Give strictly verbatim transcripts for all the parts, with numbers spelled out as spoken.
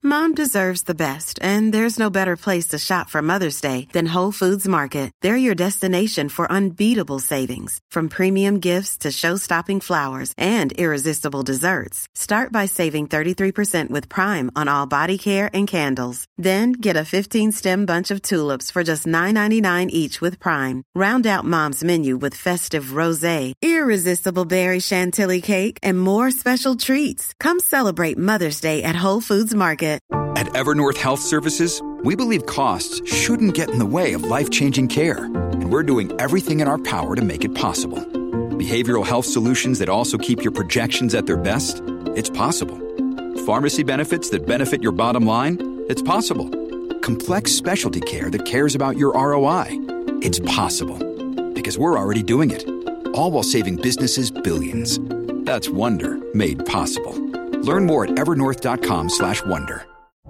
Mom deserves the best, and there's no better place to shop for Mother's Day than Whole Foods Market. They're your destination for unbeatable savings, from premium gifts to show-stopping flowers and irresistible desserts. Start by saving thirty-three percent with Prime on all body care and candles. Then get a fifteen-stem bunch of tulips for just nine ninety-nine each with Prime. Round out Mom's menu with festive rosé, irresistible berry chantilly cake, and more special treats. Come celebrate Mother's Day at Whole Foods Market. At Evernorth Health Services, we believe costs shouldn't get in the way of life-changing care, and we're doing everything in our power to make it possible. Behavioral health solutions that also keep your projections at their best? It's possible. Pharmacy benefits that benefit your bottom line? It's possible. Complex specialty care that cares about your R O I? It's possible. Because we're already doing it. All while saving businesses billions. That's Wonder made possible. Learn more at evernorth.com slash wonder.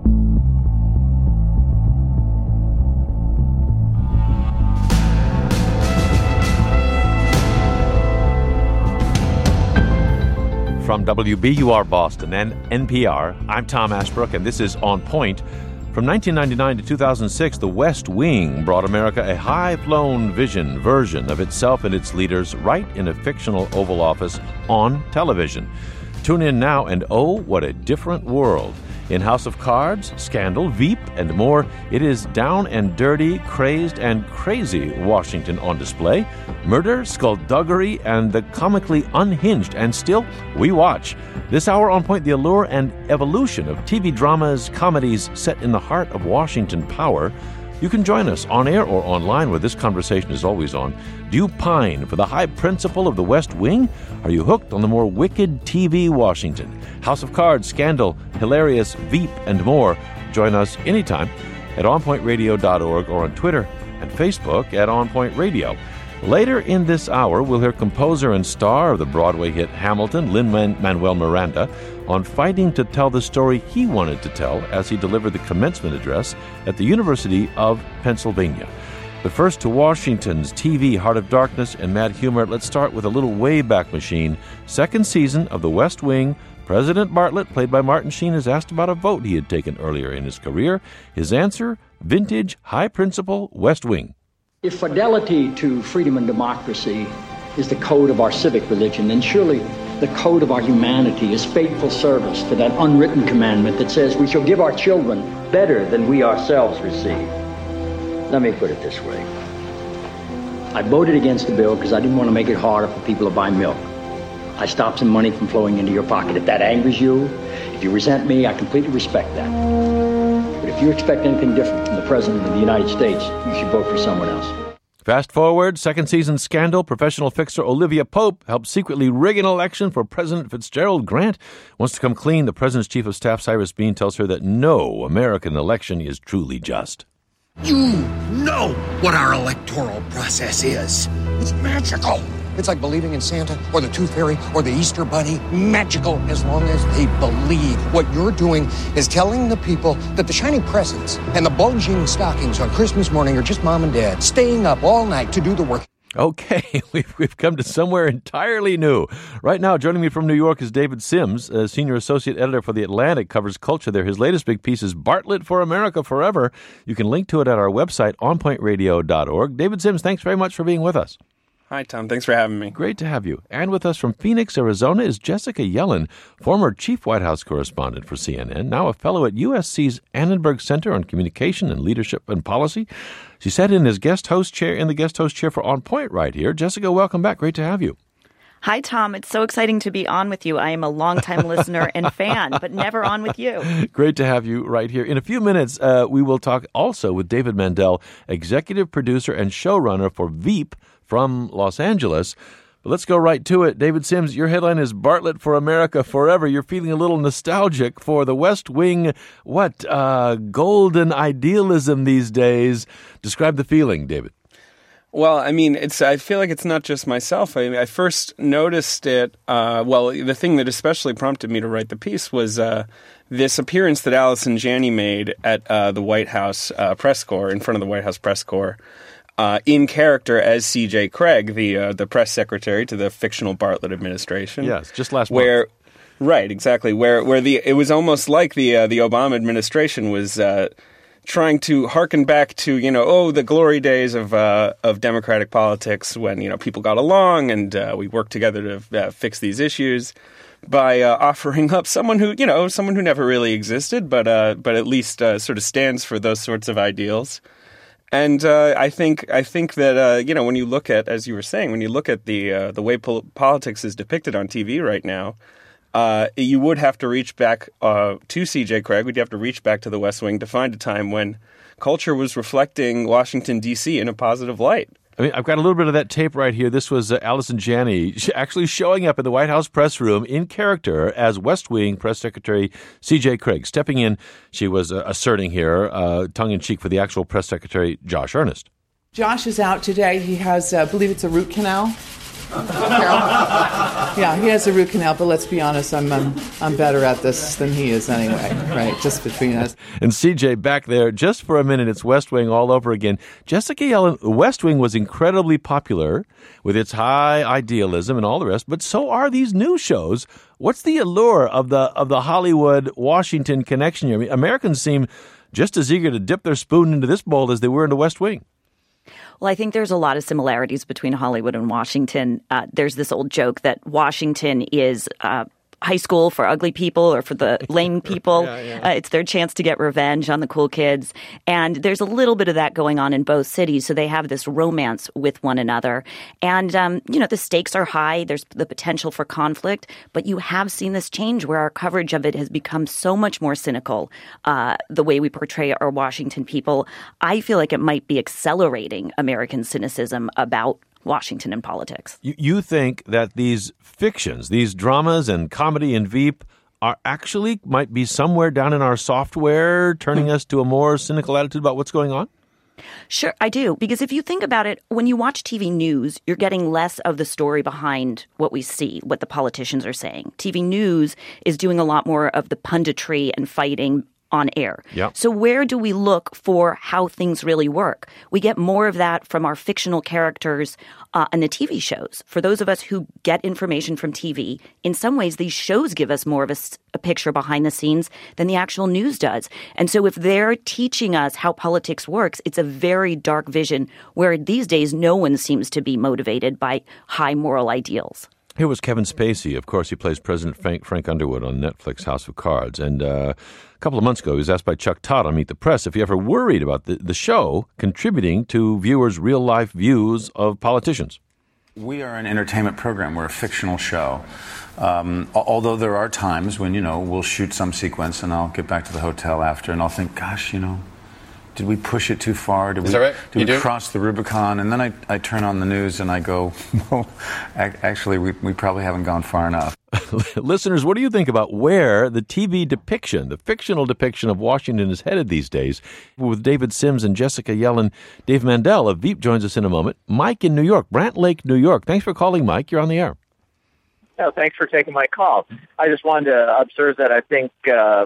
From W B U R Boston and N P R, I'm Tom Ashbrook, and this is On Point. From nineteen ninety-nine to two thousand six, The West Wing brought America a high-flown vision version of itself and its leaders right in a fictional Oval Office on television. Tune in now, and oh, what a different world. In House of Cards, Scandal, Veep, and more, it is down and dirty, crazed and crazy Washington on display. Murder, skullduggery, and the comically unhinged. And still, we watch. This hour On Point, the allure and evolution of T V dramas, comedies set in the heart of Washington power. You can join us on air or online, where this conversation is always on. Do you pine for the high principle of the West Wing? Are you hooked on the more wicked T V Washington? House of Cards, Scandal, Hilarious, Veep, and more. Join us anytime at on point radio dot org or on Twitter and Facebook at On Point Radio. Later in this hour, we'll hear composer and star of the Broadway hit Hamilton, Lin-Manuel Miranda, on fighting to tell the story he wanted to tell as he delivered the commencement address at the University of Pennsylvania. But first to Washington's T V Heart of Darkness and Mad Humor. Let's start with a little Wayback Machine. Second season of The West Wing. President Bartlett, played by Martin Sheen, is asked about a vote he had taken earlier in his career. His answer, vintage, high principle, West Wing. If fidelity to freedom and democracy is the code of our civic religion, then surely the code of our humanity is faithful service to that unwritten commandment that says we shall give our children better than we ourselves receive. Let me put it this way. I voted against the bill because I didn't want to make it harder for people to buy milk. I stopped some money from flowing into your pocket. If that angers you, if you resent me, I completely respect that. But if you expect anything different from the President of the United States, you should vote for someone else. Fast forward, second season Scandal. Professional fixer Olivia Pope helped secretly rig an election for President Fitzgerald Grant. Wants to come clean. The president's chief of staff, Cyrus Bean, tells her that no American election is truly just. You know what our electoral process is. It's magical. It's like believing in Santa or the Tooth Fairy or the Easter Bunny. Magical as long as they believe. What you're doing is telling the people that the shiny presents and the bulging stockings on Christmas morning are just mom and dad staying up all night to do the work. Okay, we've, we've come to somewhere entirely new. Right now, joining me from New York is David Sims, a senior associate editor for The Atlantic, covers culture there. His latest big piece is Bartlett for America Forever. You can link to it at our website, on point radio dot org. David Sims, thanks very much for being with us. Hi, Tom. Thanks for having me. Great to have you. And with us from Phoenix, Arizona, is Jessica Yellen, former chief White House correspondent for C N N, now a fellow at U S C's Annenberg Center on Communication and Leadership and Policy. She sat in his guest host chair in the guest host chair for On Point right here. Jessica, welcome back. Great to have you. Hi, Tom. It's so exciting to be on with you. I am a longtime listener and fan, but never on with you. Great to have you right here. In a few minutes, uh, we will talk also with David Mandel, executive producer and showrunner for Veep from Los Angeles. But let's go right to it. David Sims, your headline is Bartlett for America Forever. You're feeling a little nostalgic for the West Wing, what, uh, golden idealism these days. Describe the feeling, David. Well, I mean, it's. I feel like it's not just myself. I, I first noticed it, uh, well, the thing that especially prompted me to write the piece was uh, this appearance that Allison Janney made at uh, the White House uh, press corps, in front of the White House press corps, Uh, in character as C J Craig, the uh, the press secretary to the fictional Bartlett administration. Yes, just last where, month. Right, exactly. Where where the it was almost like the uh, the Obama administration was uh, trying to harken back to, you know, oh, the glory days of uh, of democratic politics when, you know, people got along and uh, we worked together to uh, fix these issues by uh, offering up someone who, you know, someone who never really existed, but uh, but at least uh, sort of stands for those sorts of ideals. And uh, I think I think that uh, you know, when you look at, as you were saying, when you look at the uh, the way pol- politics is depicted on T V right now, uh, you would have to reach back uh, to C J Cregg. Would you have to reach back to The West Wing to find a time when culture was reflecting Washington D C in a positive light. I mean, I've got a little bit of that tape right here. This was uh, Allison Janney actually showing up in the White House press room in character as West Wing Press Secretary C J Cregg. Stepping in, she was uh, asserting here, uh, tongue-in-cheek, for the actual Press Secretary, Josh Earnest. Josh is out today. He has, uh, I believe it's a root canal. Yeah, he has a root canal, but let's be honest, I'm, I'm I'm better at this than he is anyway, right? Just between us. And C J back there, just for a minute, it's West Wing all over again. Jessica Yellen, West Wing was incredibly popular with its high idealism and all the rest, but so are these new shows. What's the allure of the of the Hollywood-Washington connection here? I mean, Americans seem just as eager to dip their spoon into this bowl as they were into West Wing. Well, I think there's a lot of similarities between Hollywood and Washington. Uh, there's this old joke that Washington is uh, high school for ugly people or for the lame people. yeah, yeah. Uh, it's their chance to get revenge on the cool kids. And there's a little bit of that going on in both cities. So they have this romance with one another. And, um, you know, the stakes are high. There's the potential for conflict. But you have seen this change where our coverage of it has become so much more cynical, uh, the way we portray our Washington people. I feel like it might be accelerating American cynicism about Washington and politics. You, you think that these fictions, these dramas and comedy and Veep are actually might be somewhere down in our software turning us to a more cynical attitude about what's going on? Sure, I do. Because if you think about it, when you watch T V news, you're getting less of the story behind what we see, what the politicians are saying. T V news is doing a lot more of the punditry and fighting on air. Yep. So where do we look for how things really work? We get more of that from our fictional characters uh, and the T V shows. For those of us who get information from T V, in some ways these shows give us more of a, a picture behind the scenes than the actual news does. And so if they're teaching us how politics works, it's a very dark vision where these days no one seems to be motivated by high moral ideals. Here was Kevin Spacey. Of course, he plays President Frank, Frank Underwood on Netflix House of Cards. And uh, a couple of months ago, he was asked by Chuck Todd on Meet the Press if he ever worried about the, the show contributing to viewers' real-life views of politicians. We are an entertainment program. We're a fictional show. Um, although there are times when, you know, we'll shoot some sequence and I'll get back to the hotel after and I'll think, gosh, you know, did we push it too far? Did Is we, that right? did You we do? cross the Rubicon? And then I, I turn on the news and I go, well, actually, we, we probably haven't gone far enough. Listeners, what do you think about where the T V depiction, the fictional depiction of Washington is headed these days? With David Sims and Jessica Yellen, Dave Mandel of Veep joins us in a moment. Mike in New York, Brant Lake, New York. Thanks for calling, Mike. You're on the air. No, thanks for taking my call. I just wanted to observe that I think uh,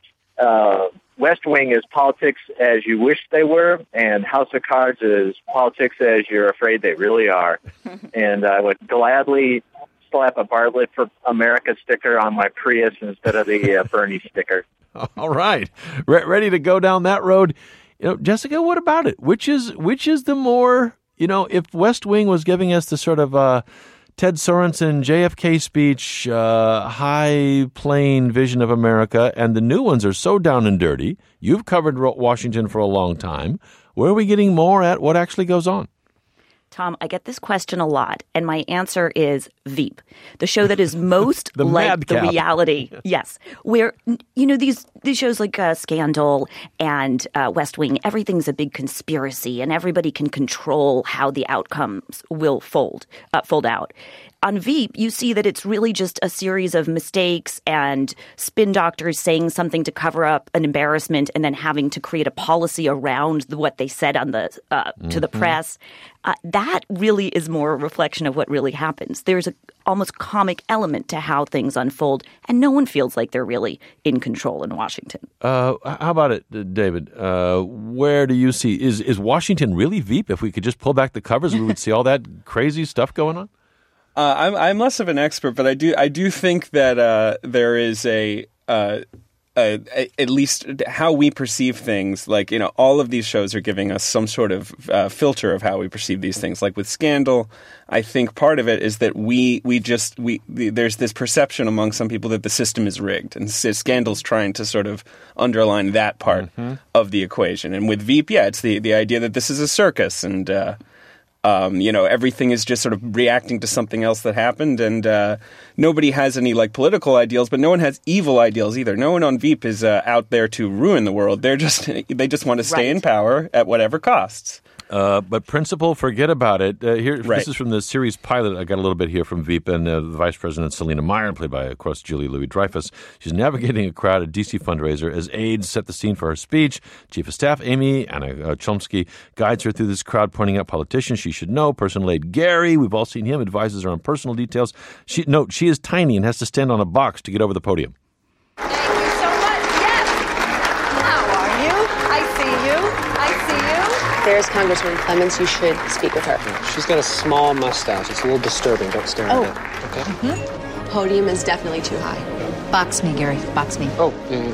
uh, West Wing is politics as you wish they were, and House of Cards is politics as you're afraid they really are. And I would gladly slap a Bartlett for America sticker on my Prius instead of the uh, Bernie sticker. All right. Re- ready to go down that road. You know, Jessica, what about it? Which is which is the more, you know, if West Wing was giving us the sort of uh, Ted Sorensen, J F K speech, uh, high plane vision of America, and the new ones are so down and dirty. You've covered Washington for a long time. Where are we getting more at what actually goes on? Tom, I get this question a lot, and my answer is Veep, the show that is most the like madcap. the reality. Yes, where, you know, these these shows like uh, Scandal and uh, West Wing, everything's a big conspiracy, and everybody can control how the outcomes will fold uh, fold out. On Veep, you see that it's really just a series of mistakes and spin doctors saying something to cover up an embarrassment and then having to create a policy around the, what they said on the uh, mm-hmm. to the press. Uh, that really is more a reflection of what really happens. There's a almost comic element to how things unfold, and no one feels like they're really in control in Washington. Uh, how about it, David? Uh, where do you see, is, is Washington really Veep? If we could just pull back the covers, we would see all that crazy stuff going on? Uh, I'm I'm less of an expert, but I do I do think that uh, there is a. Uh, Uh, at least how we perceive things, like, you know, all of these shows are giving us some sort of uh, filter of how we perceive these things. Like with Scandal, I think part of it is that we we just we the, there's this perception among some people that the system is rigged, and Scandal's trying to sort of underline that part mm-hmm. of the equation. And with Veep, yeah, it's the the idea that this is a circus, and uh, Um, you know, everything is just sort of reacting to something else that happened, and uh, nobody has any like political ideals, but no one has evil ideals either. No one on Veep is uh, out there to ruin the world. They're just they just want to stay right. in power at whatever costs. Uh, but principle, forget about it. Uh, here, right. This is from the series pilot. I got a little bit here from Veep, and uh, the Vice President Selena Meyer, played by, of course, Julia Louis-Dreyfus. She's navigating a crowd at D C fundraiser as aides set the scene for her speech. Chief of Staff Amy Anna uh, Chomsky guides her through this crowd, pointing out politicians she should know. Person laid Gary, we've all seen him, advises her on personal details. She note she is tiny and has to stand on a box to get over the podium. There's Congresswoman Clements. You should speak with her. She's got a small mustache. It's a little disturbing. Don't stare oh. at it. Okay? Mm-hmm. Podium is definitely too high. Box me, Gary. Box me. Oh, yeah,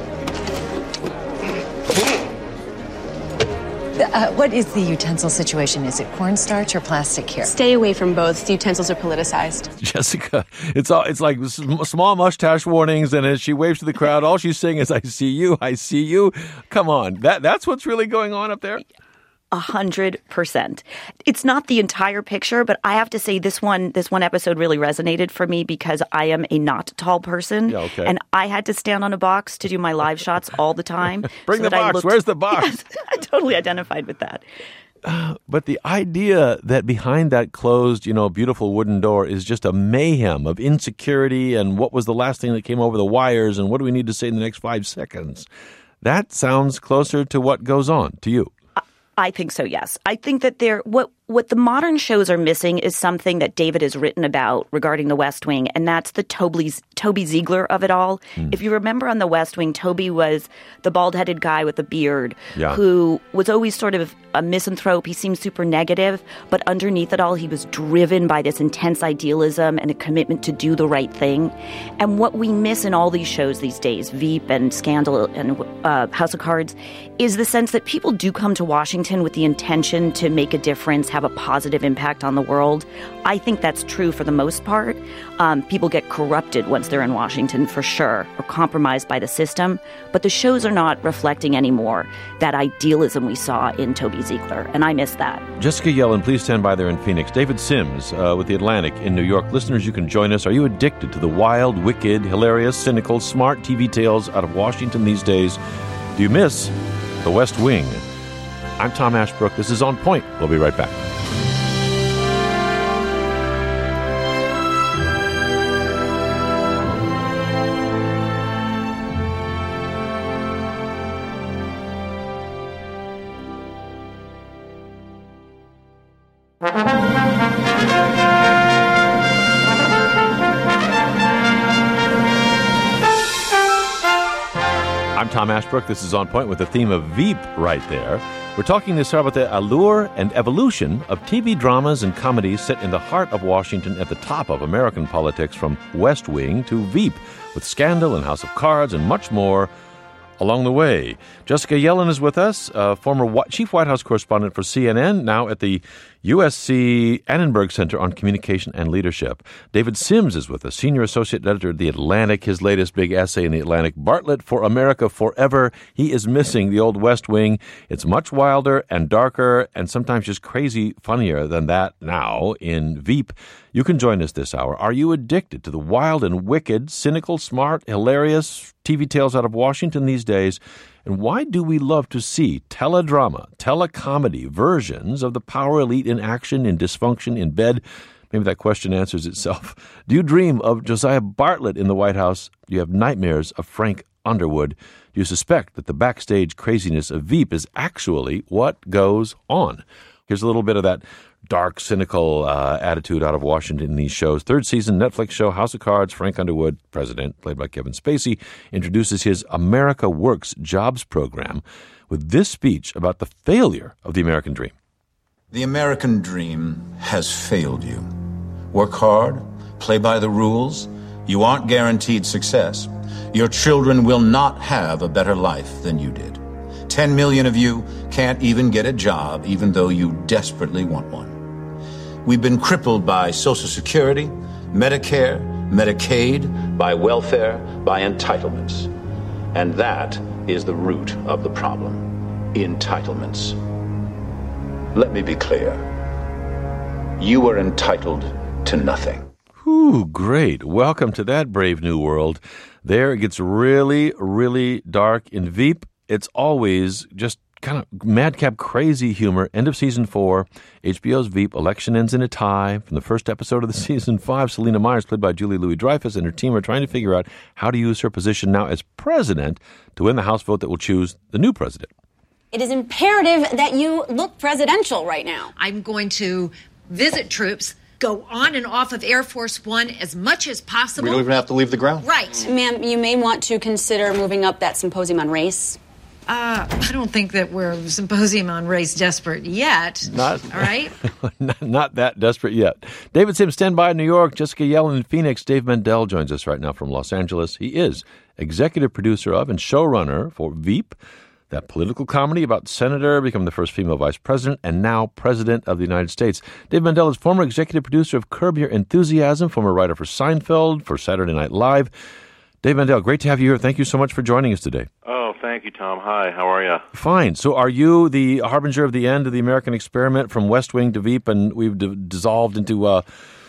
yeah. Uh, what is the utensil situation? Is it cornstarch or plastic here? Stay away from both. The utensils are politicized. Jessica, it's all it's like small mustache warnings, and as she waves to the crowd, all she's saying is, "I see you, I see you." Come on, that that's what's really going on up there. A hundred percent. It's not the entire picture, but I have to say this one, this one episode really resonated for me because I am a not tall person, yeah, okay. and I had to stand on a box to do my live shots all the time. Bring so the box. Looked, Where's the box? Yes, I totally identified with that. Uh, but the idea that behind that closed, you know, beautiful wooden door is just a mayhem of insecurity and what was the last thing that came over the wires and what do we need to say in the next five seconds? That sounds closer to what goes on to you. I think so, yes. I think that there what what the modern shows are missing is something that David has written about regarding The West Wing, and that's the Toby's, Toby Ziegler of it all. Mm. If you remember on The West Wing, Toby was the bald-headed guy with a beard yeah. who was always sort of a misanthrope. He seemed super negative, but underneath it all, he was driven by this intense idealism and a commitment to do the right thing. And what we miss in all these shows these days, Veep and Scandal and uh, House of Cards, is the sense that people do come to Washington with the intention to make a difference, have a positive impact on the world. I think that's true for the most part. Um, people get corrupted once they're in Washington, for sure, or compromised by the system. But the shows are not reflecting anymore that idealism we saw in Toby Ziegler, and I miss that. Jessica Yellen, please stand by there in Phoenix. David Sims uh, with The Atlantic in New York. Listeners, you can join us. Are you addicted to the wild, wicked, hilarious, cynical, smart T V tales out of Washington these days? Do you miss The West Wing? I'm Tom Ashbrook. This is On Point. We'll be right back. I'm Tom Ashbrook. This is On Point with the theme of Veep right there. We're talking this hour about the allure and evolution of T V dramas and comedies set in the heart of Washington at the top of American politics, from West Wing to Veep, with Scandal and House of Cards and much more along the way. Jessica Yellen is with us, uh, former chief White House correspondent for C N N, now at the U S C Annenberg Center on Communication and Leadership. David Sims is with us, senior associate editor of The Atlantic. His latest big essay in The Atlantic, Bartlett for America Forever. He is missing the old West Wing. It's much wilder and darker and sometimes just crazy funnier than that now in Veep. You can join us this hour. Are you addicted to the wild and wicked, cynical, smart, hilarious T V tales out of Washington these days? And why do we love to see teledrama, telecomedy versions of the power elite in action, in dysfunction, in bed? Maybe that question answers itself. Do you dream of Josiah Bartlett in the White House? Do you have nightmares of Frank Underwood? Do you suspect that the backstage craziness of Veep is actually what goes on? Here's a little bit of that dark, cynical uh, attitude out of Washington in these shows. Third season Netflix show House of Cards, Frank Underwood, president, played by Kevin Spacey, introduces his America Works jobs program with this speech about the failure of the American dream. The American dream has failed you. Work hard, play by the rules, you aren't guaranteed success. Your children will not have a better life than you did. Ten million of you can't even get a job, even though you desperately want one. We've been crippled by Social Security, Medicare, Medicaid, by welfare, by entitlements. And that is the root of the problem. Entitlements. Let me be clear. You are entitled to nothing. Ooh, great. Welcome to that brave new world. There it gets really, really dark. In Veep, it's always just kind of madcap, crazy humor. End of season four. H B O's Veep. Election ends in a tie. From the first episode of the season five, Selena Myers, played by Julie Louis-Dreyfus, and her team are trying to figure out how to use her position now as president to win the House vote that will choose the new president. It is imperative that you look presidential right now. I'm going to visit troops, go on and off of Air Force One as much as possible. We don't even have to leave the ground. Right. Ma'am, you may want to consider moving up that symposium on race. Uh, I don't think that we're symposium on race desperate yet. Not, all right? not, not that desperate yet. David Sims, stand by in New York. Jessica Yellen in Phoenix. Dave Mendel joins us right now from Los Angeles. He is executive producer of and showrunner for Veep, that political comedy about Senator becoming the first female vice president and now president of the United States. Dave Mendel is former executive producer of Curb Your Enthusiasm, former writer for Seinfeld, for Saturday Night Live. Dave Mendel, great to have you here. Thank you so much for joining us today. Oh, thank you, Tom. Hi, how are you? Fine. So are you the harbinger of the end of the American experiment from West Wing to Veep, and we've d- dissolved into, uh,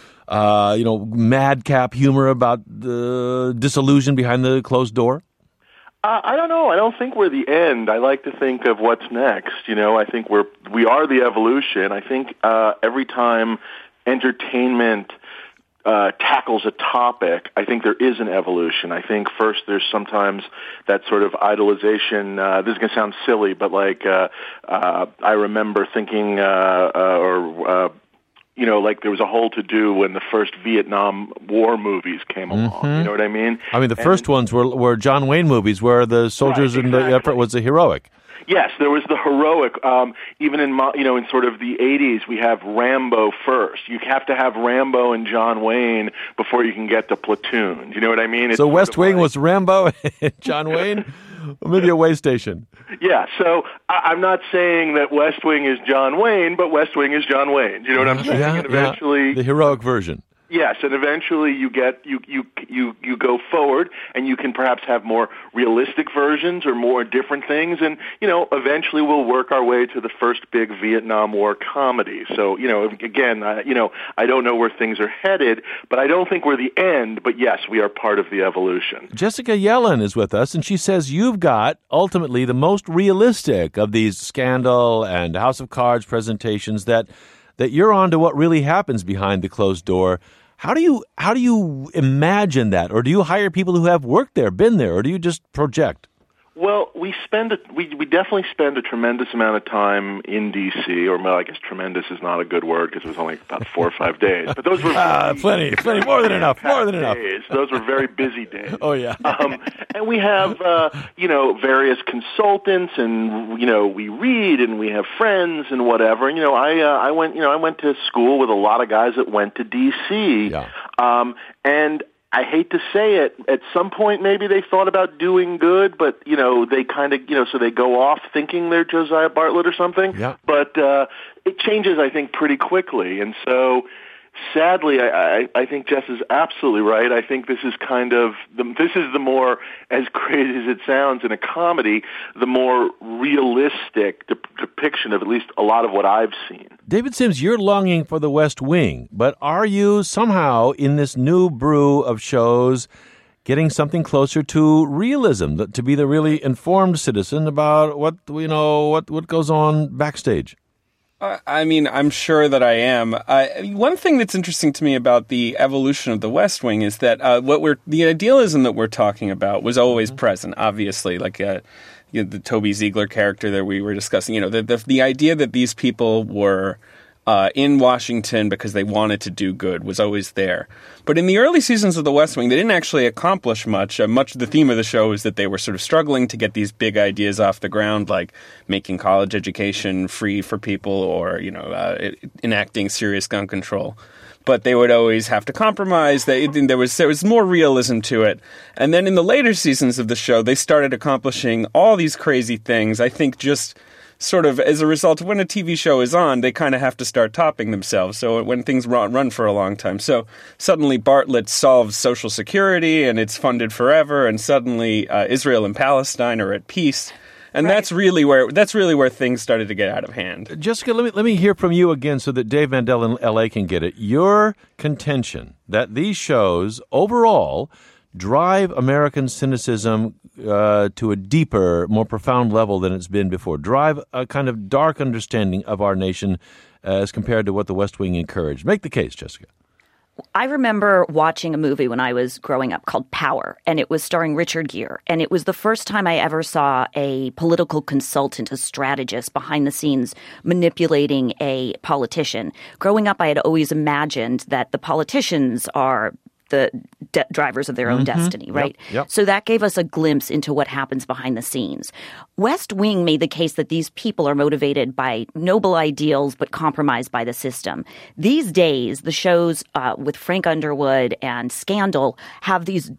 uh, you know, madcap humor about the disillusion behind the closed door? Uh, I don't know. I don't think we're the end. I like to think of what's next. You know, I think we're we are the evolution. I think uh, every time entertainment uh, tackles a topic, I think there is an evolution. I think first there's sometimes that sort of idolization. Uh, this is going to sound silly, but like uh, uh, I remember thinking uh, uh, or. Uh, You know, like there was a whole to-do when the first Vietnam War movies came along. Mm-hmm. You know what I mean? I mean, the and, first ones were were John Wayne movies where the soldiers right, in exactly. the effort was the heroic. Yes, there was the heroic. Um, even in, you know, in sort of the eighties, we have Rambo first. You have to have Rambo and John Wayne before you can get to Platoon. Do you know what I mean? It's so West Wing like, was Rambo and John Wayne? Or maybe a way station. Yeah, so I, I'm not saying that West Wing is John Wayne, but West Wing is John Wayne. Do you know what I'm saying? Yeah, and eventually, yeah. The heroic version. Yes, and eventually you get you you you you go forward, and you can perhaps have more realistic versions or more different things, and you know eventually we'll work our way to the first big Vietnam War comedy. So you know again, uh, you know I don't know where things are headed, but I don't think we're the end. But yes, we are part of the evolution. Jessica Yellen is with us, and she says you've got ultimately the most realistic of these Scandal and House of Cards presentations. That that you're on to what really happens behind the closed door. How do you how do you imagine that, or do you hire people who have worked there, been there, or do you just project? Well, we spend a, we we definitely spend a tremendous amount of time in D C, or well, I guess tremendous is not a good word because it was only about four or five days. But those were ah, plenty, plenty, more than enough, more than enough. Days. Those were very busy days. Oh yeah. um, and we have uh, you know various consultants, and you know we read, and we have friends, and whatever. And you know, I uh, I went you know I went to school with a lot of guys that went to D C. Yeah. Um, and I hate to say it, at some point maybe they thought about doing good, but, you know, they kind of, you know, so they go off thinking they're Josiah Bartlett or something. Yeah. But uh, it changes, I think, pretty quickly. And so, sadly, I, I, I think Jess is absolutely right. I think this is kind of, the, this is the more, as crazy as it sounds in a comedy, the more realistic de- depiction of at least a lot of what I've seen. David Sims, you're longing for the West Wing, but are you somehow in this new brew of shows getting something closer to realism, to be the really informed citizen about what, you know, what, what goes on backstage? Uh, I mean, I'm sure that I am. Uh, one thing that's interesting to me about the evolution of the West Wing is that uh, what we're the idealism that we're talking about was always mm-hmm. present. Obviously, like uh, you know, the Toby Ziegler character that we were discussing. You know, the the, the idea that these people were uh, in Washington because they wanted to do good was always there. But in the early seasons of The West Wing, they didn't actually accomplish much. Uh, much of the theme of the show is that they were sort of struggling to get these big ideas off the ground, like making college education free for people or, you know, uh, enacting serious gun control. but they would always have to compromise. They, there was there was more realism to it. And then in the later seasons of the show, they started accomplishing all these crazy things. I think just sort of as a result of when a T V show is on, they kind of have to start topping themselves. So when things run, run for a long time. So suddenly Bartlett solves Social Security and it's funded forever. And suddenly uh, Israel and Palestine are at peace. And right. that's really where that's really where things started to get out of hand. Jessica, let me let me hear from you again so that Dave Mandel in L A can get it. Your contention that these shows overall drive American cynicism uh, to a deeper, more profound level than it's been before, drive a kind of dark understanding of our nation uh, as compared to what the West Wing encouraged. Make the case, Jessica. I remember watching a movie when I was growing up called Power, and it was starring Richard Gere. And it was the first time I ever saw a political consultant, a strategist behind the scenes manipulating a politician. Growing up, I had always imagined that the politicians are the de- drivers of their own mm-hmm. destiny, right? Yep, yep. So that gave us a glimpse into what happens behind the scenes. West Wing made the case that these people are motivated by noble ideals but compromised by the system. These days, the shows uh, with Frank Underwood and Scandal have these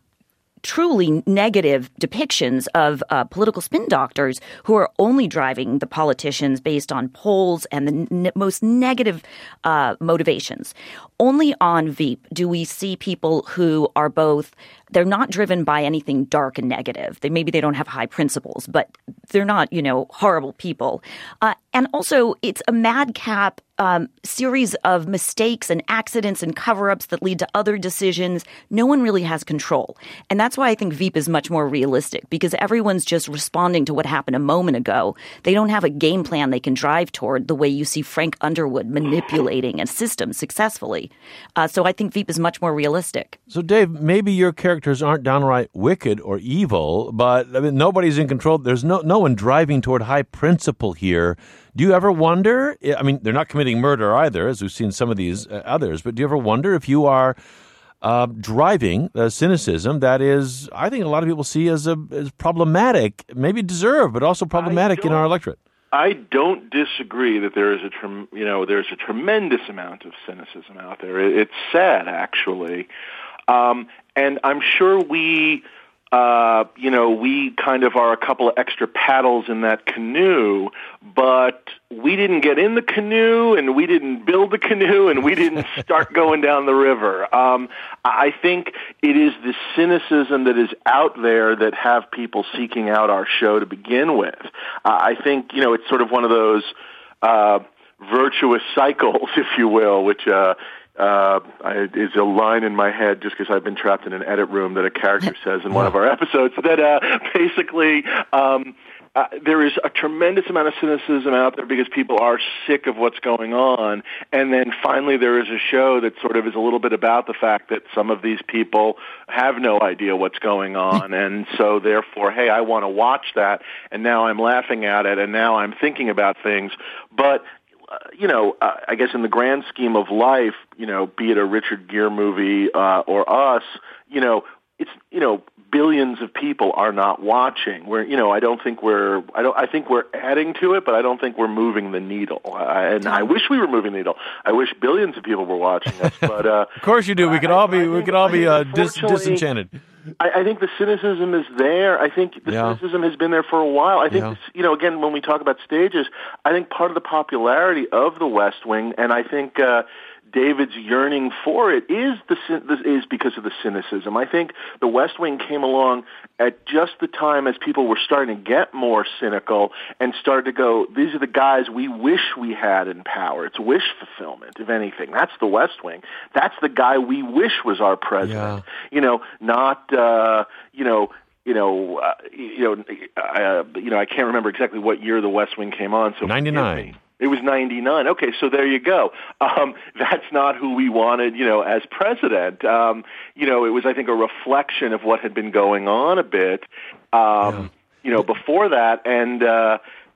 truly negative depictions of uh, political spin doctors who are only driving the politicians based on polls and the n- most negative uh, motivations. Only on Veep do we see people who are both, they're not driven by anything dark and negative. They maybe they don't have high principles, but they're not, you know, horrible people. Uh, and also, it's a madcap um, series of mistakes and accidents and cover-ups that lead to other decisions. No one really has control. And that's why I think Veep is much more realistic, because everyone's just responding to what happened a moment ago. They don't have a game plan they can drive toward the way you see Frank Underwood manipulating a system successfully. Uh, so I think Veep is much more realistic. So, Dave, maybe your characters aren't downright wicked or evil, but I mean, nobody's in control. There's no no one driving toward high principle here. Do you ever wonder? I mean, they're not committing murder either, as we've seen some of these uh, others, but do you ever wonder if you are uh, driving a cynicism that is, I think a lot of people see as, a, as problematic, maybe deserved, but also problematic in our electorate? I don't disagree that there is a trem- you know there's a tremendous amount of cynicism out there. It, it's sad, actually, um, and I'm sure we uh, you know we kind of are a couple of extra paddles in that canoe, but we didn't get in the canoe, and we didn't build the canoe, and we didn't start going down the river. Um, I think it is the cynicism that is out there that have people seeking out our show to begin with. Uh, I think, you know, it's sort of one of those uh, virtuous cycles, if you will, which uh, uh, I, is a line in my head just because I've been trapped in an edit room that a character says in one of our episodes that uh, basically um, uh, there is a tremendous amount of cynicism out there because people are sick of what's going on. And then finally there is a show that sort of is a little bit about the fact that some of these people have no idea what's going on. And so therefore, hey, I want to watch that. And now I'm laughing at it. And now I'm thinking about things. But Uh, you know, uh, I guess in the grand scheme of life, you know, be it a Richard Gere movie uh, or us, you know, it's, you know, billions of people are not watching. We're, you know, I don't think we're, I don't, I think we're adding to it, but I don't think we're moving the needle. Uh, and I wish we were moving the needle. I wish billions of people were watching us. But uh, of course you do. We could all be, I, I we think, could all be uh, dis- disenchanted. I, I think the cynicism is there. I think the yeah. cynicism has been there for a while. I think, yeah. this, you know, again, when we talk about stages, I think part of the popularity of The West Wing, and I think uh, David's yearning for it, is the is because of the cynicism. I think The West Wing came along at just the time as people were starting to get more cynical and started to go, these are the guys we wish we had in power. It's wish fulfillment, if anything. That's The West Wing. That's the guy we wish was our president. Yeah. You know, not, uh, you know, you know, uh, you know, uh, you know, I can't remember exactly what year The West Wing came on. So ninety-nine. It was ninety-nine. Okay, so there you go. Um, that's not who we wanted, you know, as president. Um, you know, it was, I think, a reflection of what had been going on a bit, um, yeah. you know, before that. And uh,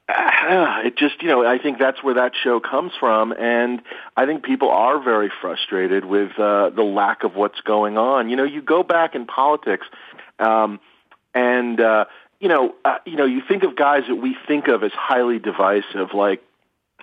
it just, you know, I think that's where that show comes from. And I think people are very frustrated with uh, the lack of what's going on. You know, you go back in politics um, and, uh, you know, uh, you know, you think of guys that we think of as highly divisive, like,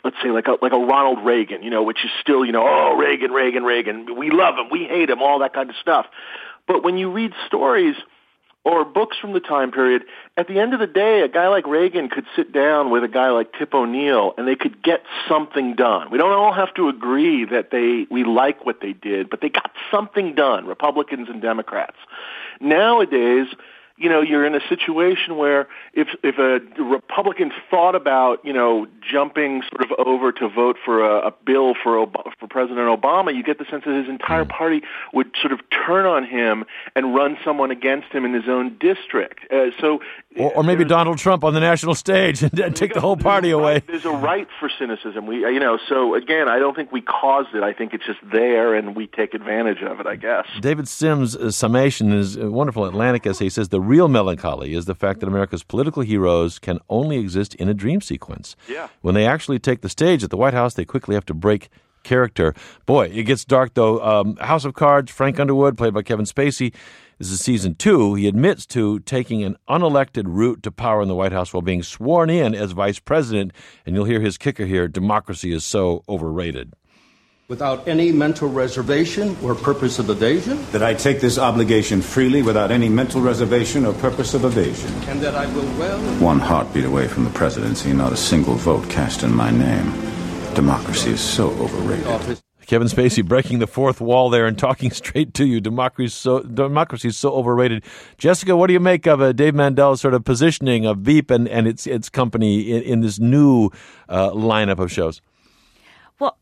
let's say like a like a Ronald Reagan, you know, which is still, you know, oh, Reagan, Reagan, Reagan, we love him, we hate him, all that kind of stuff. But when you read stories or books from the time period, at the end of the day, a guy like Reagan could sit down with a guy like Tip O'Neill and they could get something done. We don't all have to agree that they we like what they did, but they got something done, Republicans and Democrats. Nowadays, you know, you're in a situation where if if a Republican thought about, you know, jumping sort of over to vote for a, a bill for Ob- for President Obama, you get the sense that his entire party would sort of turn on him and run someone against him in his own district. Uh, so, or, or maybe Donald Trump on the national stage and, and take the whole party away. Right, there's a right for cynicism. We, you know, so again, I don't think we caused it. I think it's just there, and we take advantage of it, I guess. David Sims' uh, summation is a wonderful Atlantic essay. He says the real melancholy is the fact that America's political heroes can only exist in a dream sequence. Yeah. When they actually take the stage at the White House, they quickly have to break character. Boy, it gets dark, though. Um, House of Cards, Frank Underwood, played by Kevin Spacey. This is season two. He admits to taking an unelected route to power in the White House while being sworn in as vice president. And you'll hear his kicker here, democracy is so overrated. Without any mental reservation or purpose of evasion. That I take this obligation freely without any mental reservation or purpose of evasion. And that I will well. One heartbeat away from the presidency, not a single vote cast in my name. Democracy is so overrated. Kevin Spacey breaking the fourth wall there and talking straight to you. Democracy is so, democracy is so overrated. Jessica, what do you make of uh, Dave Mandel's sort of positioning of Veep and, and its its company in, in this new uh, lineup of shows? Well,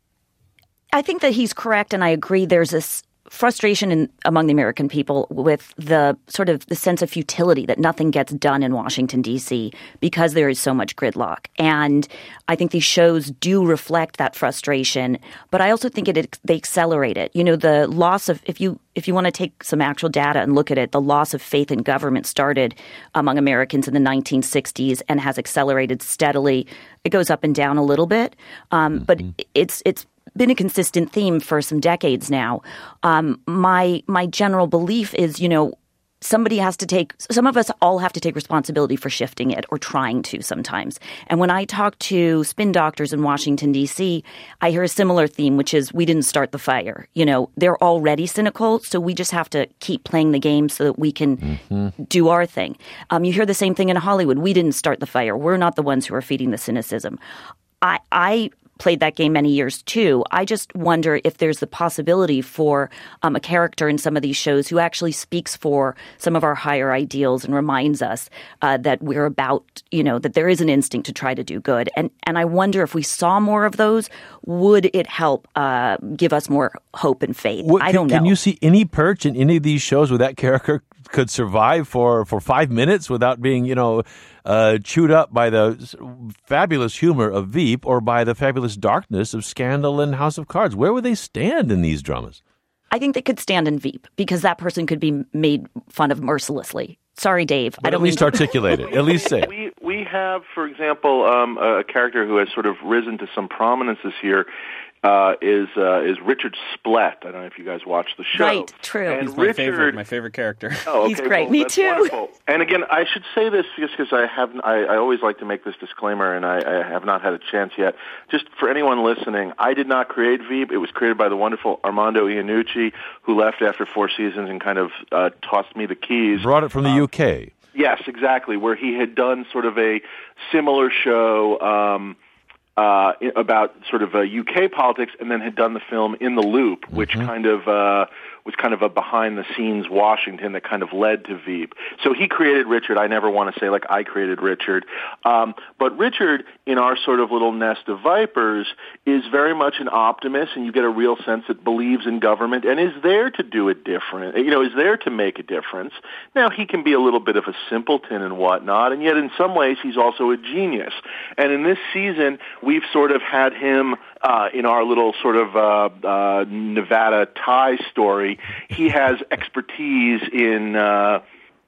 I think that he's correct, and I agree. There's this frustration in, among the American people with the sort of the sense of futility that nothing gets done in Washington, D C because there is so much gridlock. And I think these shows do reflect that frustration, but I also think it they accelerate it. You know, the loss of if you if you want to take some actual data and look at it, the loss of faith in government started among Americans in the nineteen sixties and has accelerated steadily. It goes up and down a little bit, um, mm-hmm. but it's it's been a consistent theme for some decades now. Um, my my general belief is, you know, somebody has to take, some of us all have to take responsibility for shifting it or trying to sometimes. And when I talk to spin doctors in Washington, D C, I hear a similar theme, which is we didn't start the fire. You know, they're already cynical, so we just have to keep playing the game so that we can mm-hmm. do our thing. Um, you hear the same thing in Hollywood. We didn't start the fire. We're not the ones who are feeding the cynicism. I, I played that game many years too. I just wonder if there's the possibility for um, a character in some of these shows who actually speaks for some of our higher ideals and reminds us uh, that we're about, you know, that there is an instinct to try to do good. And and I wonder if we saw more of those, would it help uh, give us more hope and faith? What, I don't can, know. Can you see any perch in any of these shows where that character could survive for, for five minutes without being, you know, uh, chewed up by the fabulous humor of Veep or by the fabulous darkness of Scandal and House of Cards? Where would they stand in these dramas? I think they could stand in Veep because that person could be made fun of mercilessly. Sorry, Dave. But I don't at least mean articulate it. At least say it. We, we have, for example, um, a character who has sort of risen to some prominence this year. Uh, is uh, is Richard Splett. I don't know if you guys watch the show. Right, true. And He's my Richard, favorite, my favorite character. Oh, okay, He's great. well, Me that's too. Wonderful. And again, I should say this just because I have I, I always like to make this disclaimer, and I, I have not had a chance yet. Just for anyone listening, I did not create Veep. It was created by the wonderful Armando Iannucci, who left after four seasons and kind of uh, tossed me the keys. Brought it from the um, U K. Yes, exactly, where he had done sort of a similar show um, uh, about sort of uh, U K politics, and then had done the film In the Loop, which mm-hmm. kind of uh, was kind of a behind-the-scenes Washington that kind of led to Veep. So he created Richard. I never want to say like I created Richard. Um, but Richard, in our sort of little nest of vipers, is very much an optimist, and you get a real sense that believes in government and is there to do it different, you know, is there to make a difference. Now, he can be a little bit of a simpleton and whatnot, and yet in some ways he's also a genius. And in this season, we've sort of had him uh, in our little sort of uh, uh, Nevada tie story. He has expertise in uh,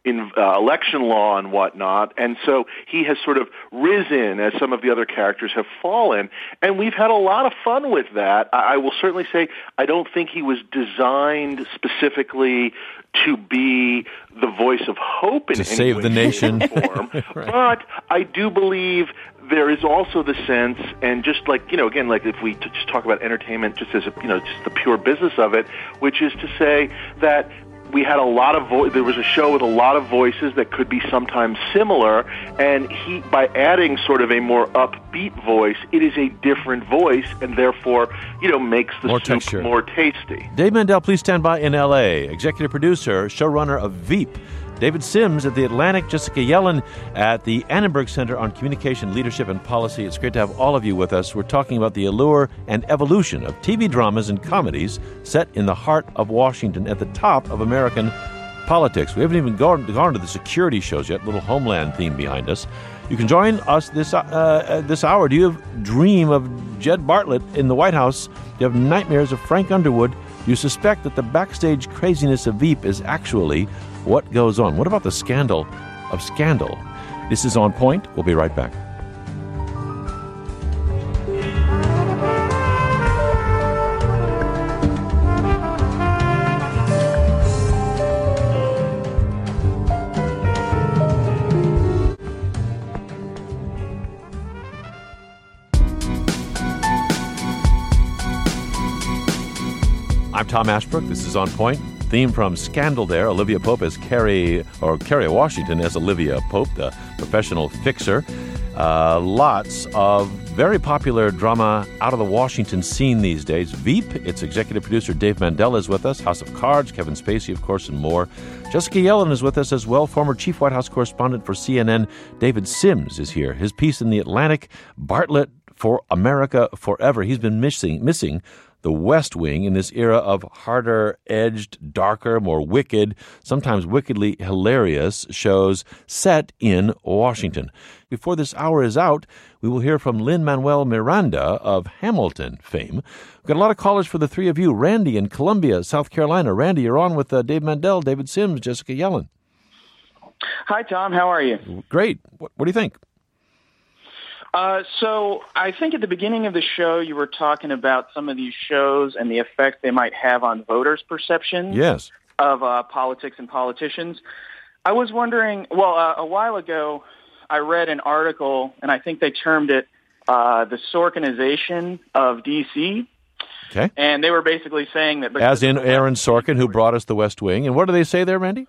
in uh, election law and whatnot, and so he has sort of risen as some of the other characters have fallen, and we've had a lot of fun with that. I, I will certainly say I don't think he was designed specifically to be the voice of hope in to any save way, the nation, form, right. But I do believe there is also the sense, and just like, you know, again, like if we t- just talk about entertainment just as a, you know, just the pure business of it, which is to say that we had a lot of vo- there was a show with a lot of voices that could be sometimes similar, and he, by adding sort of a more upbeat voice, it is a different voice, and therefore, you know, makes the more soup texture. more tasty. Dave Mandel, please stand by in L A. Executive producer, showrunner of Veep. David Sims at The Atlantic, Jessica Yellen at the Annenberg Center on Communication, Leadership, and Policy. It's great to have all of you with us. We're talking about the allure and evolution of T V dramas and comedies set in the heart of Washington at the top of American politics. We haven't even gone, gone to the security shows yet, little Homeland theme behind us. You can join us this uh, this hour. Do you have dream of Jed Bartlett in the White House? Do you have nightmares of Frank Underwood? Do you suspect that the backstage craziness of Veep is actually what goes on? What about the scandal of Scandal? This is On Point. We'll be right back. I'm Tom Ashbrook. This is On Point. Theme from Scandal there. Olivia Pope as Carrie, or Kerry Washington as Olivia Pope, the professional fixer. Uh, lots of very popular drama out of the Washington scene these days. Veep, its executive producer Dave Mandel is with us. House of Cards, Kevin Spacey, of course, and more. Jessica Yellen is with us as well. Former chief White House correspondent for C N N, David Sims, is here. His piece in The Atlantic, Bartlett for America Forever. He's been missing missing the West Wing in this era of harder-edged, darker, more wicked, sometimes wickedly hilarious shows set in Washington. Before this hour is out, we will hear from Lin-Manuel Miranda of Hamilton fame. We've got a lot of callers for the three of you. Randy in Columbia, South Carolina. Randy, you're on with uh, Dave Mandel, David Sims, Jessica Yellen. Hi, Tom. How are you? Great. What, what do you think? Uh, so I think at the beginning of the show you were talking about some of these shows and the effect they might have on voters' perception yes. of uh, politics and politicians. I was wondering, well, uh, a while ago I read an article, and I think they termed it uh, the Sorkinization of D C, okay. And they were basically saying that... As in Aaron Sorkin, who brought us the West Wing. And what do they say there, Randy?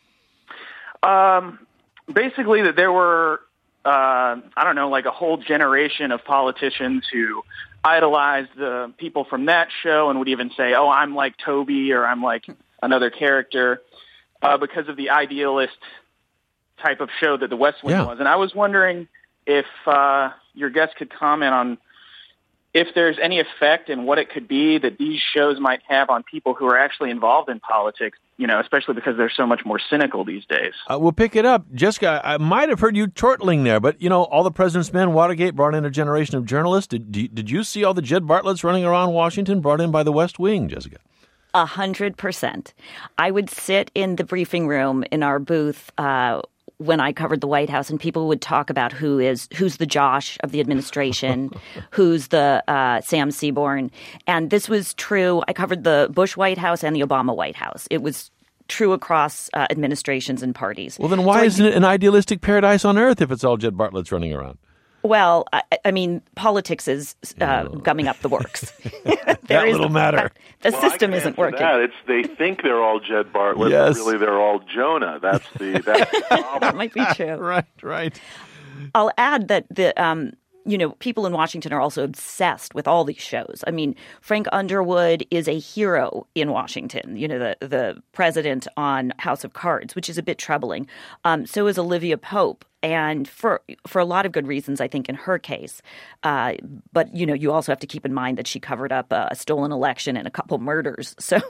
Um, basically that there were... Uh, I don't know, like a whole generation of politicians who idolized the people from that show and would even say, oh, I'm like Toby or I'm like another character uh, because of the idealist type of show that the West Wing yeah. was. And I was wondering if uh, your guest could comment on if there's any effect and what it could be that these shows might have on people who are actually involved in politics, you know, especially because they're so much more cynical these days. Uh, we'll pick it up. Jessica, I might have heard you chortling there, but, you know, All the President's Men, Watergate brought in a generation of journalists. Did, did you see all the Jed Bartletts running around Washington brought in by the West Wing, Jessica? A hundred percent. I would sit in the briefing room in our booth uh when I covered the White House, and people would talk about who is who's the Josh of the administration, who's the uh, Sam Seaborn. And this was true. I covered the Bush White House and the Obama White House. It was true across uh, administrations and parties. Well, then why so isn't it an idealistic paradise on earth if it's all Jed Bartlett's running around? Well, I, I mean, politics is uh, oh. gumming up the works. that little matter. The well, system I can isn't answer working. That. It's they think they're all Jed Bartlett, yes. but really they're all Jonah. That's the that's the problem. That might be true. right, right. I'll add that the um, you know, people in Washington are also obsessed with all these shows. I mean, Frank Underwood is a hero in Washington, you know, the, the president on House of Cards, which is a bit troubling. Um, so is Olivia Pope. And for for a lot of good reasons, I think, in her case. Uh, but, you know, you also have to keep in mind that she covered up a stolen election and a couple murders. So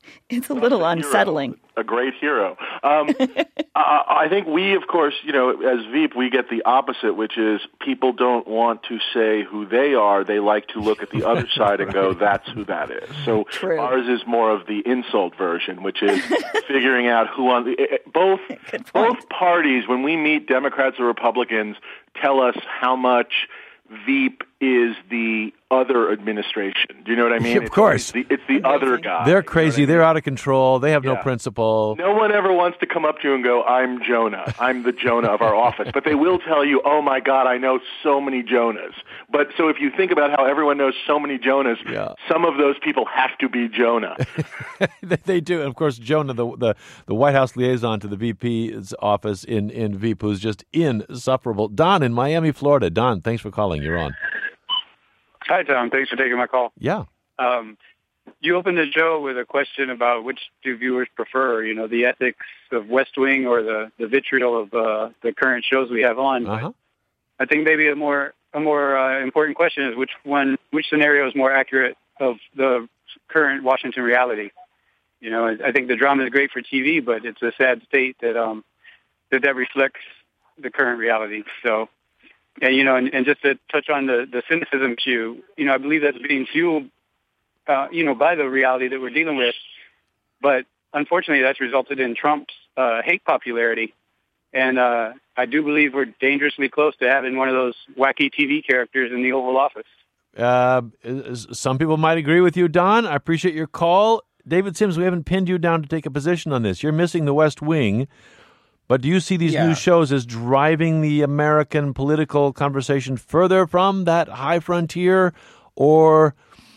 It's a little unsettling. Hero, a great hero. Um, I, I think we, of course, you know, as Veep, we get the opposite, which is people don't want to say who they are. They like to look at the other side and go, that's who that is. So True. Ours is more of the insult version, which is figuring out who on the both both parties, when we meet Democrats or Republicans, tell us how much Veep is the other administration. Do you know what I mean? Of it's course. The, it's the other guy. They're crazy. You know They're I mean? out of control. They have yeah. no principle. No one ever wants to come up to you and go, I'm Jonah. I'm the Jonah of our office. But they will tell you, oh, my God, I know so many Jonahs. But so if you think about how everyone knows so many Jonahs, yeah. some of those people have to be Jonah. They do. And, of course, Jonah, the, the the White House liaison to the V P's office in, in Veep, who's just insufferable. Don in Miami, Florida. Don, thanks for calling. You're on. Hi, Tom. Thanks for taking my call. Yeah. Um, you opened the show with a question about which do viewers prefer, you know, the ethics of West Wing or the, the vitriol of uh, the current shows we have on. Uh-huh. I think maybe a more a more uh, important question is which one, which scenario is more accurate of the current Washington reality. You know, I, I think the drama is great for T V, but it's a sad state that um, that that reflects the current reality. So. Yeah, you know, and, and just to touch on the, the cynicism issue, you know, I believe that's being fueled, uh, you know, by the reality that we're dealing with. But unfortunately, that's resulted in Trump's uh, hate popularity. And uh, I do believe we're dangerously close to having one of those wacky T V characters in the Oval Office. Uh, some people might agree with you, Don. I appreciate your call. David Sims, we haven't pinned you down to take a position on this. You're missing the West Wing. But do you see these yeah. new shows as driving the American political conversation further from that high frontier, or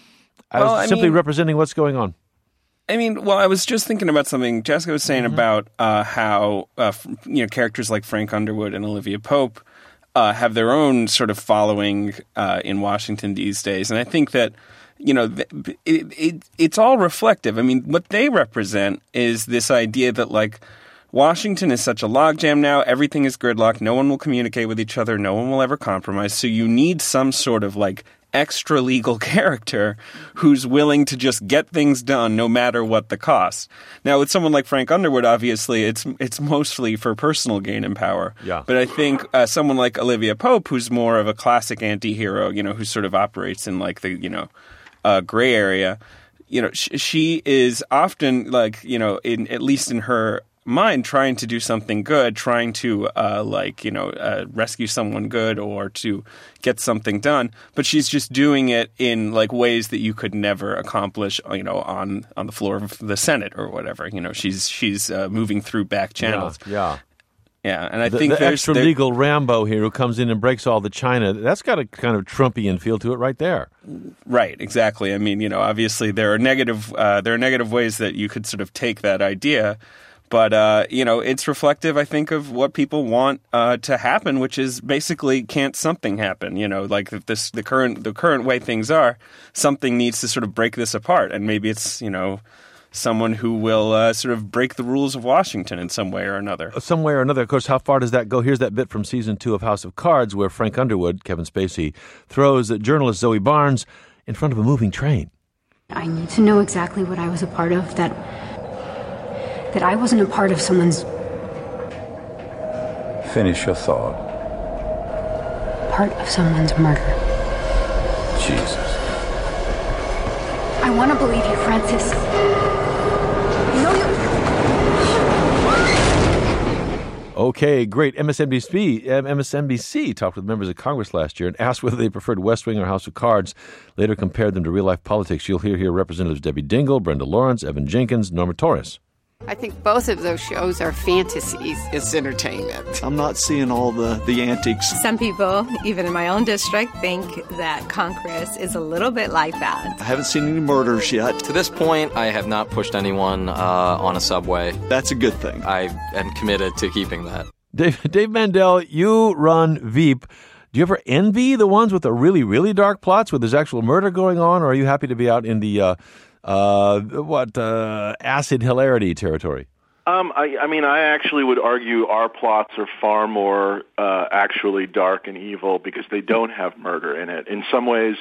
as well, simply mean, representing what's going on? I mean, well, I was just thinking about something Jessica was saying mm-hmm. about uh, how uh, you know characters like Frank Underwood and Olivia Pope uh, have their own sort of following uh, in Washington these days, and I think that you know it, it, it's all reflective. I mean, what they represent is this idea that like. Washington is such a logjam now. Everything is gridlocked. No one will communicate with each other. No one will ever compromise. So you need some sort of like extra legal character who's willing to just get things done no matter what the cost. Now, with someone like Frank Underwood, obviously, it's it's mostly for personal gain and power. Yeah. But I think uh, someone like Olivia Pope, who's more of a classic anti-hero, you know, who sort of operates in like the, you know, uh, gray area, you know, sh- she is often like, you know, in at least in her mind trying to do something good, trying to uh, like, you know, uh, rescue someone good or to get something done. But she's just doing it in like ways that you could never accomplish, you know, on, on the floor of the Senate or whatever. You know, she's she's uh, moving through back channels. Yeah. yeah. Yeah, and I the, think the there's extra there, legal Rambo here who comes in and breaks all the China, that's got a kind of Trumpian feel to it right there. Right, exactly. I mean, you know, obviously there are negative uh, there are negative ways that you could sort of take that idea. But, uh, you know, it's reflective, I think, of what people want uh, to happen, which is basically can't something happen? You know, like this, the current the current way things are, something needs to sort of break this apart. And maybe it's, you know, someone who will uh, sort of break the rules of Washington in some way or another. Some way or another. Of course, how far does that go? Here's that bit from season two of House of Cards where Frank Underwood, Kevin Spacey, throws journalist Zoe Barnes in front of a moving train. I need to know exactly what I was a part of that... that I wasn't a part of someone's... Finish your thought. Part of someone's murder. Jesus. I want to believe you, Francis. I know you... Okay, great. M S N B C, M S N B C talked with members of Congress last year and asked whether they preferred West Wing or House of Cards. Later compared them to real-life politics. You'll hear here Representatives Debbie Dingell, Brenda Lawrence, Evan Jenkins, Norma Torres. I think both of those shows are fantasies. It's entertainment. I'm not seeing all the, the antics. Some people, even in my own district, think that Congress is a little bit like that. I haven't seen any murders yet. To this point, I have not pushed anyone uh, on a subway. That's a good thing. I am committed to keeping that. Dave, Dave Mandel, you run Veep. Do you ever envy the ones with the really, really dark plots where there's actual murder going on, or are you happy to be out in the... Uh, Uh, what, uh, acid hilarity territory? Um, I, I mean, I actually would argue our plots are far more uh, actually dark and evil because they don't have murder in it. In some ways,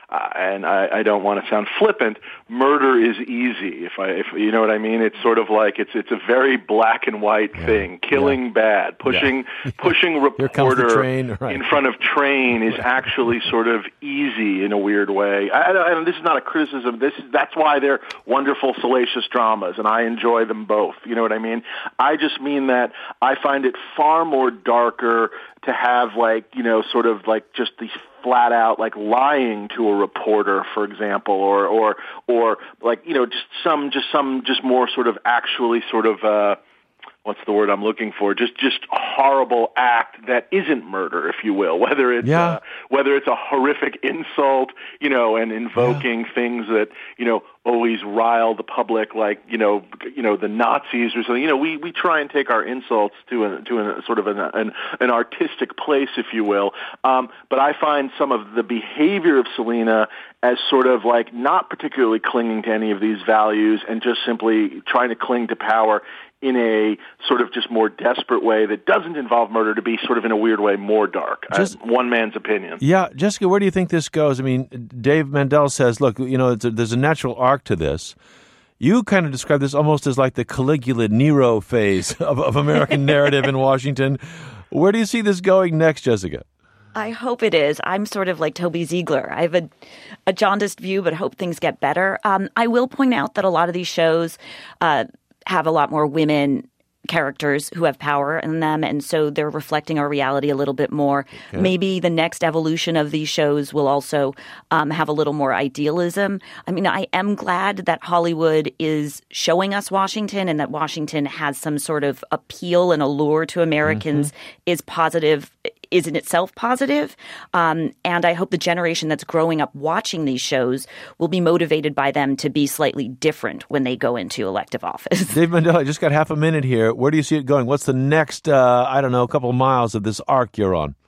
uh, and I, I don't want to sound flippant, murder is easy. If I, if you know what I mean, it's sort of like it's it's a very black and white yeah. thing. Killing yeah. bad, pushing yeah. pushing reporter train, right. in front of train is actually sort of easy in a weird way. I, I, this is not a criticism. This is that's why they're wonderful, salacious dramas, and I enjoy them both. You know what I mean? I just mean that I find it far more darker to have, like, you know, sort of like just these flat out, like, lying to a reporter, for example, or or or like, you know, just some just some just more sort of actually sort of uh what's the word I'm looking for? Just just a horrible act that isn't murder, if you will. Whether it's yeah. uh, whether it's a horrific insult, you know, and invoking yeah. things that, you know, always rile the public, like, you know, you know, the Nazis or something. You know, we, we try and take our insults to a, to a sort of an, an an artistic place, if you will. Um, but I find some of the behavior of Selena as sort of like not particularly clinging to any of these values and just simply trying to cling to power in a sort of just more desperate way that doesn't involve murder, to be sort of in a weird way more dark. Just, uh, one man's opinion. Yeah, Jessica, where do you think this goes? I mean, Dave Mandel says, look, you know, it's a, there's a natural arc to this. You kind of describe this almost as like the Caligula Nero phase of, of American narrative in Washington. Where do you see this going next, Jessica? I hope it is. I'm sort of like Toby Ziegler. I have a, a jaundiced view, but hope things get better. Um, I will point out that a lot of these shows uh, have a lot more women characters who have power in them, and so they're reflecting our reality a little bit more. Okay. Maybe the next evolution of these shows will also um, have a little more idealism. I mean, I am glad that Hollywood is showing us Washington, and that Washington has some sort of appeal and allure to Americans mm-hmm. is positive, is in itself positive. Um, and I hope the generation that's growing up watching these shows will be motivated by them to be slightly different when they go into elective office. Dave Mandel, I just got half a minute here. Where do you see it going? What's the next, uh, I don't know, couple of miles of this arc you're on?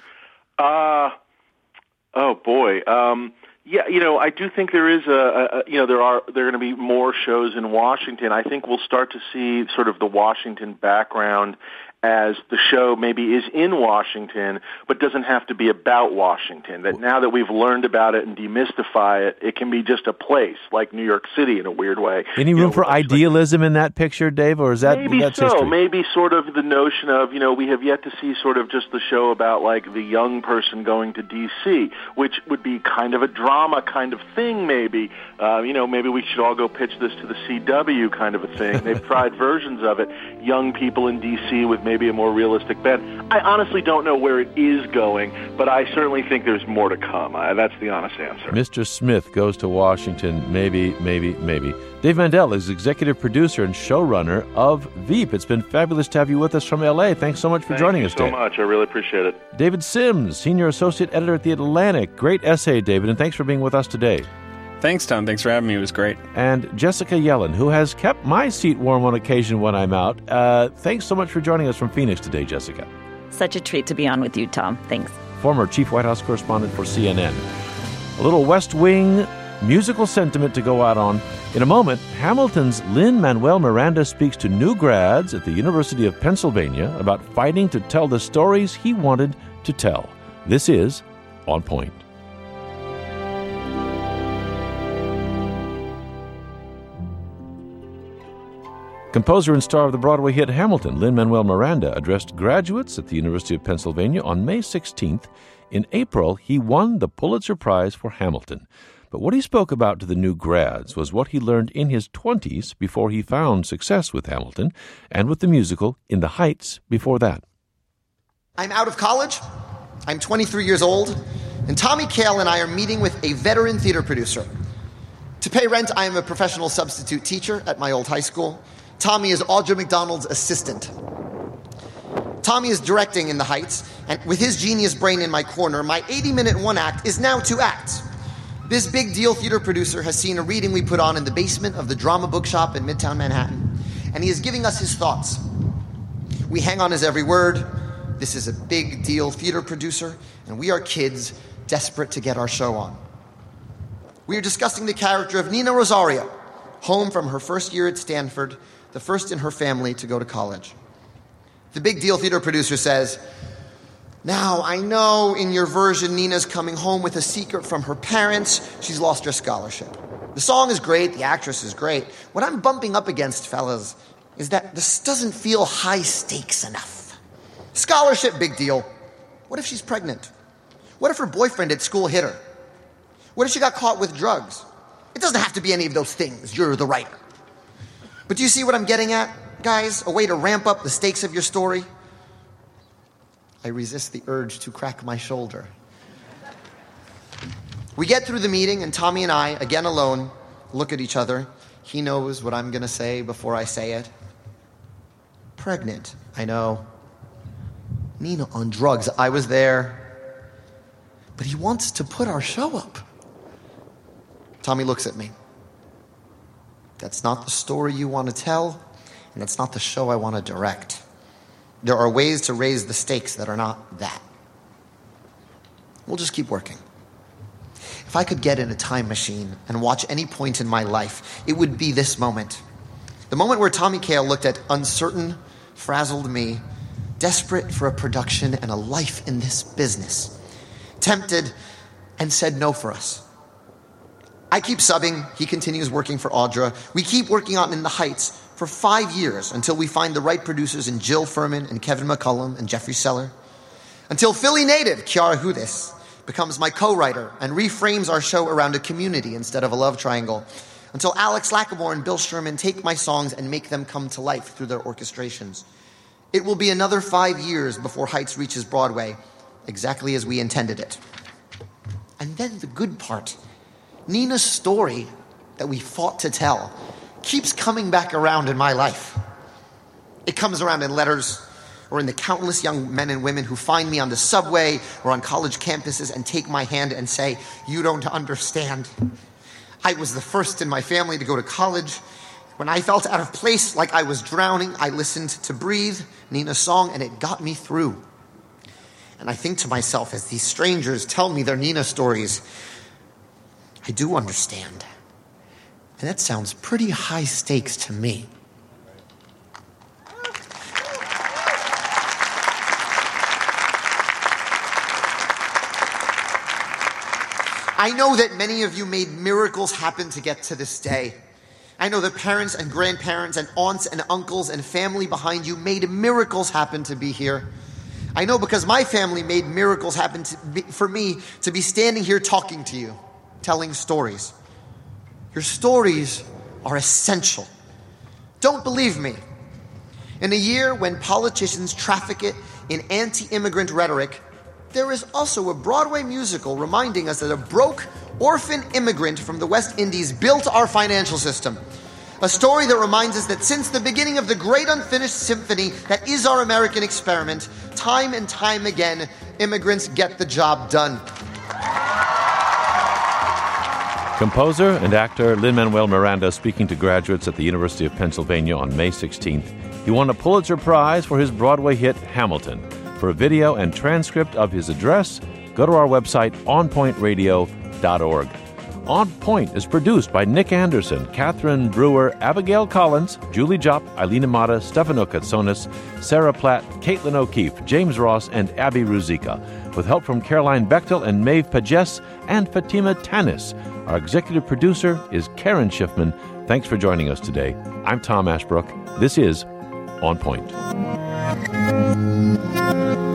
Uh, oh, boy. Um, yeah, you know, I do think there is a, a you know, there are there are going to be more shows in Washington. I think we'll start to see sort of the Washington background as the show maybe is in Washington, but doesn't have to be about Washington. That now that we've learned about it and demystify it, it can be just a place like New York City in a weird way. Any room you know, for idealism like, in that picture, Dave, or is that maybe that's so? history? Maybe sort of the notion of, you know, we have yet to see sort of just the show about like the young person going to D C, which would be kind of a drama kind of thing. Maybe uh, you know, maybe we should all go pitch this to the C W kind of a thing. They've tried versions of it. Young people in D C with maybe maybe a more realistic bet. I honestly don't know where it is going, but I certainly think there's more to come. Uh, that's the honest answer. Mister Smith goes to Washington. Maybe, maybe, maybe. Dave Mandel is executive producer and showrunner of Veep. It's been fabulous to have you with us from L A. Thanks so much for Thank joining you us, so Dave. much. I really appreciate it. David Sims, senior associate editor at The Atlantic. Great essay, David, and thanks for being with us today. Thanks, Tom. Thanks for having me. It was great. And Jessica Yellen, who has kept my seat warm on occasion when I'm out. Uh, thanks so much for joining us from Phoenix today, Jessica. Such a treat to be on with you, Tom. Thanks. Former chief White House correspondent for C N N. A little West Wing musical sentiment to go out on. In a moment, Hamilton's Lin-Manuel Miranda speaks to new grads at the University of Pennsylvania about fighting to tell the stories he wanted to tell. This is On Point. Composer and star of the Broadway hit Hamilton, Lin-Manuel Miranda, addressed graduates at the University of Pennsylvania on May sixteenth. In April, he won the Pulitzer Prize for Hamilton. But what he spoke about to the new grads was what he learned in his twenties before he found success with Hamilton, and with the musical In the Heights before that. I'm out of college. I'm twenty-three years old. And Tommy Kail and I are meeting with a veteran theater producer. To pay rent, I am a professional substitute teacher at my old high school. Tommy is Audra McDonald's assistant. Tommy is directing In the Heights, and with his genius brain in my corner, my eighty-minute one act is now two acts. This big deal theater producer has seen a reading we put on in the basement of the Drama Bookshop in Midtown Manhattan, and he is giving us his thoughts. We hang on his every word. This is a big deal theater producer, and we are kids desperate to get our show on. We are discussing the character of Nina Rosario, home from her first year at Stanford, the first in her family to go to college. The big deal theater producer says, Now, I know in your version, Nina's coming home with a secret from her parents. She's lost her scholarship. The song is great. The actress is great. What I'm bumping up against, fellas, is that this doesn't feel high stakes enough. Scholarship, big deal. What if she's pregnant? What if her boyfriend at school hit her? What if she got caught with drugs? It doesn't have to be any of those things. You're the writer. But do you see what I'm getting at, guys? A way to ramp up the stakes of your story? I resist the urge to crack my shoulder. We get through the meeting, and Tommy and I, again alone, look at each other. He knows what I'm going to say before I say it. Pregnant, I know. Nina on drugs, I was there. But he wants to put our show up. Tommy looks at me. That's not the story you want to tell, and that's not the show I want to direct. There are ways to raise the stakes that are not that. We'll just keep working. If I could get in a time machine and watch any point in my life, it would be this moment. The moment where Tommy Kail looked at uncertain, frazzled me, desperate for a production and a life in this business, tempted, and said no for us. I keep subbing. He continues working for Audra. We keep working on In the Heights for five years until we find the right producers in Jill Furman and Kevin McCullum and Jeffrey Seller. Until Philly native Kiara Hudis becomes my co-writer and reframes our show around a community instead of a love triangle. Until Alex Lacamoire and Bill Sherman take my songs and make them come to life through their orchestrations. It will be another five years before Heights reaches Broadway, exactly as we intended it. And then the good part. Nina's story that we fought to tell keeps coming back around in my life. It comes around in letters or in the countless young men and women who find me on the subway or on college campuses and take my hand and say, "You don't understand. I was the first in my family to go to college. When I felt out of place, like I was drowning, I listened to Breathe, Nina's song, and it got me through." And I think to myself, as these strangers tell me their Nina stories, I do understand. And that sounds pretty high stakes to me. I know that many of you made miracles happen to get to this day. I know that parents and grandparents and aunts and uncles and family behind you made miracles happen to be here. I know because my family made miracles happen to be, for me to be standing here talking to you, telling stories. Your stories are essential. Don't believe me. In a year when politicians traffic it in anti-immigrant rhetoric, there is also a Broadway musical reminding us that a broke, orphan immigrant from the West Indies built our financial system. A story that reminds us that since the beginning of the great unfinished symphony that is our American experiment, time and time again, immigrants get the job done. Composer and actor Lin-Manuel Miranda speaking to graduates at the University of Pennsylvania on May sixteenth. He won a Pulitzer Prize for his Broadway hit Hamilton. For a video and transcript of his address, go to our website, on point radio dot org. On Point is produced by Nick Anderson, Catherine Brewer, Abigail Collins, Julie Jopp, Eileen Amata, Stefano Katsonis, Sarah Platt, Caitlin O'Keefe, James Ross, and Abby Ruzicka, with help from Caroline Bechtel and Maeve Pages and Fatima Tanis. Our executive producer is Karen Schiffman. Thanks for joining us today. I'm Tom Ashbrook. This is On Point.